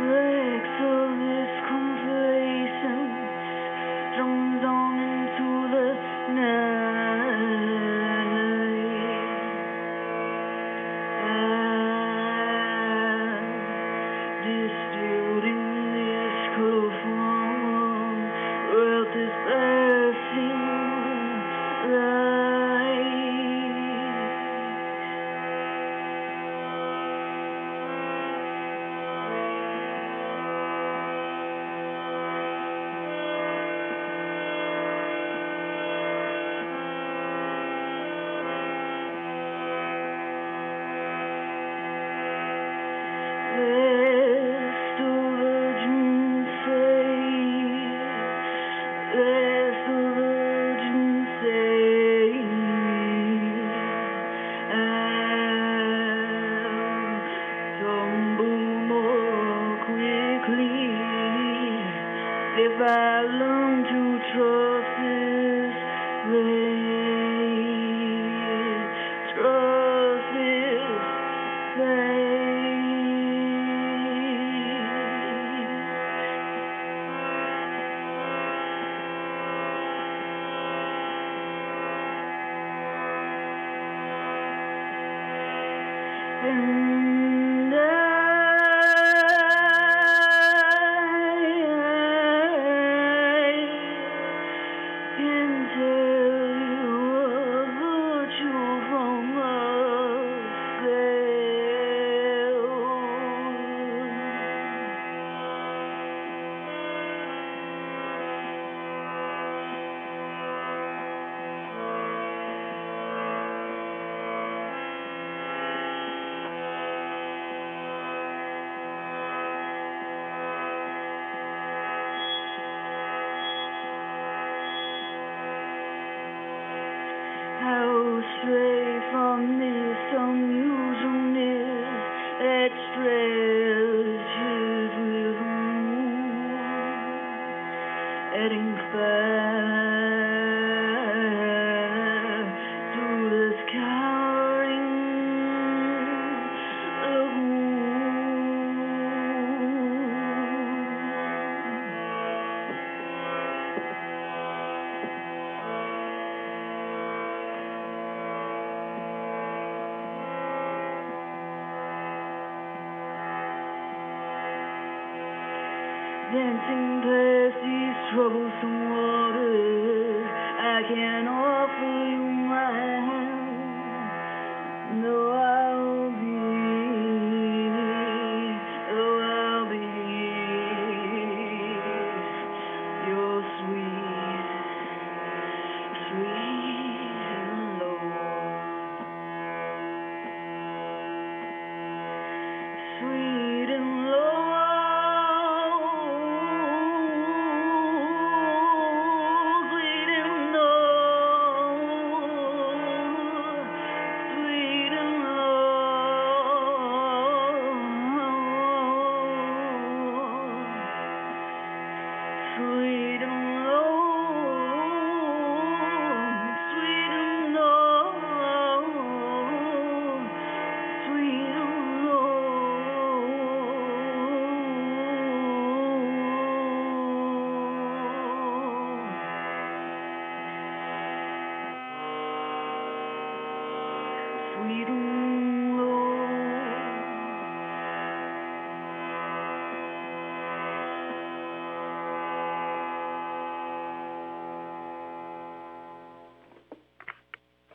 flex of this complacence drums on into the night. And distilled in this chloroform, wealth is passing light. Lest the virgin say, lest the virgin say, and tumble more quickly if I learn to trust this blade, trust this blade. And I can tell you a virtue from a spell. How stray from this unusualness that stretches with the moon, adding fire to this cowering lagoon. Dancing past these troublesome waters, I can offer you my hand. Though I'll be your sweet, sweet Lord, sweet and low. Sweet and low, sweet and low, sweet and low, sweet and